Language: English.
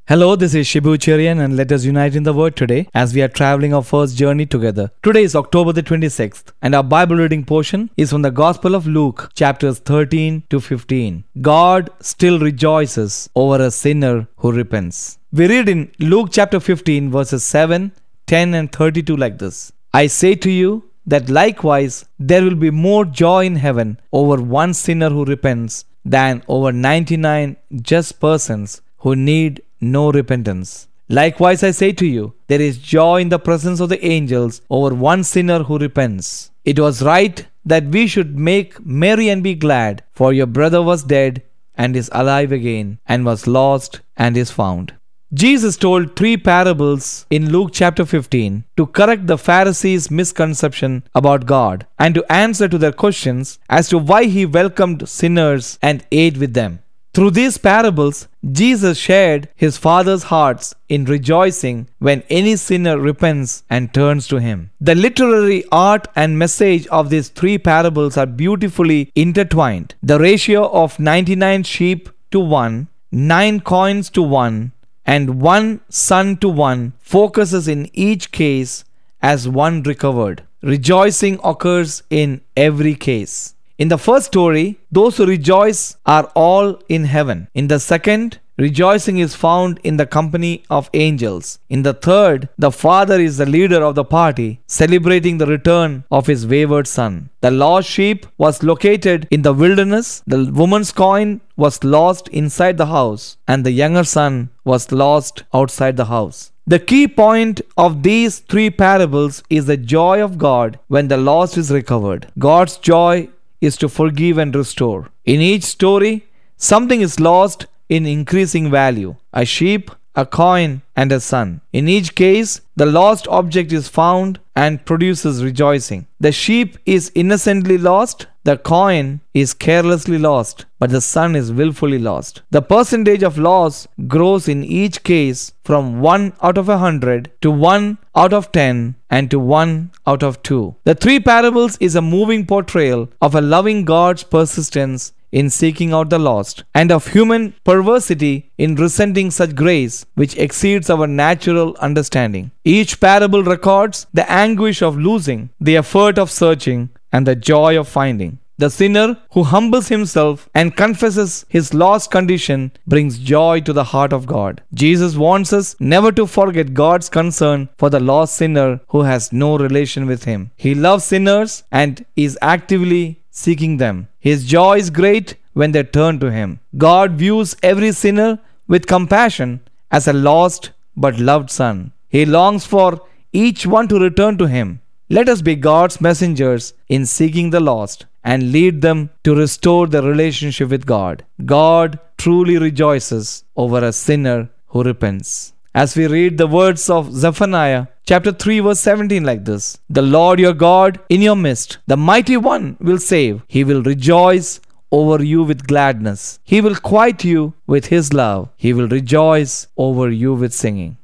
Hello, this is Shibu Cherian and let us unite in the Word today as we are traveling our first journey together. Today is October the 26th and our Bible reading portion is from the Gospel of Luke, chapters 13 to 15. God still rejoices over a sinner who repents. We read in Luke chapter 15 verses 7, 10 and 32 like this. I say to you that likewise there will be more joy in heaven over one sinner who repents than over 99 just persons who need no repentance. Likewise, I say to you, there is joy in the presence of the angels over one sinner who repents. It was right that we should make merry and be glad, for your brother was dead and is alive again, and was lost and is found. Jesus told 3 parables in Luke chapter 15 to correct the Pharisees' misconception about God and to answer to their questions as to why he welcomed sinners and ate with them. Through these parables, Jesus shared his Father's hearts in rejoicing when any sinner repents and turns to him. The literary art and message of these 3 parables are beautifully intertwined. The ratio of 99 sheep to 1, 9 coins to 1, and 1 son to 1 focuses in each case as one recovered. Rejoicing occurs in every case. In the first story, those who rejoice are all in heaven. In the second, rejoicing is found in the company of angels. In the third, the father is the leader of the party, celebrating the return of his wayward son. The lost sheep was located in the wilderness, the woman's coin was lost inside the house, and the younger son was lost outside the house. The key point of these 3 parables is the joy of God when the lost is recovered. God's joy is to forgive and restore. In each story, something is lost in increasing value: a sheep, a coin, and a son. In each case, the lost object is found and produces rejoicing. The sheep is innocently lost, the coin is carelessly lost, but the son is willfully lost. The percentage of loss grows in each case from 1 out of 100 to 1 out of 10 and to 1 out of 2. The 3 parables is a moving portrayal of a loving God's persistence in seeking out the lost, and of human perversity in resenting such grace which exceeds our natural understanding. Each parable records the anguish of losing, the effort of searching, and the joy of finding. The sinner who humbles himself and confesses his lost condition brings joy to the heart of God. Jesus wants us never to forget God's concern for the lost sinner who has no relation with him. He loves sinners and is actively seeking them. His joy is great when they turn to him. God views every sinner with compassion as a lost but loved son. He longs for each one to return to him. Let us be God's messengers in seeking the lost and lead them to restore their relationship with God. God truly rejoices over a sinner who repents. As we read the words of Zephaniah chapter 3 verse 17 like this: The Lord your God in your midst, the mighty one will save. He will rejoice over you with gladness. He will quiet you with his love. He will rejoice over you with singing.